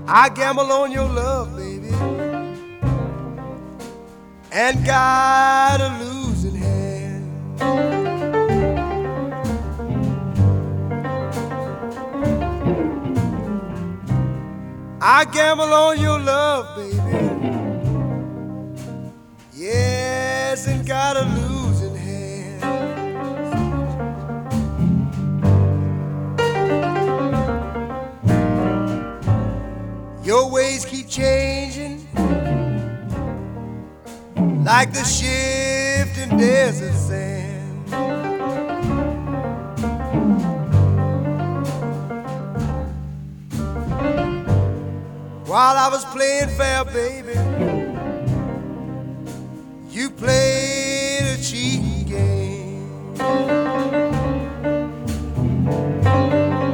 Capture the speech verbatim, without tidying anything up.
I gamble on your love, baby, and got a losing hand. I gamble on your love, baby, yes, and got a losing hand. Your ways keep changing like the shifting desert sand. While I was playing fair, baby, you played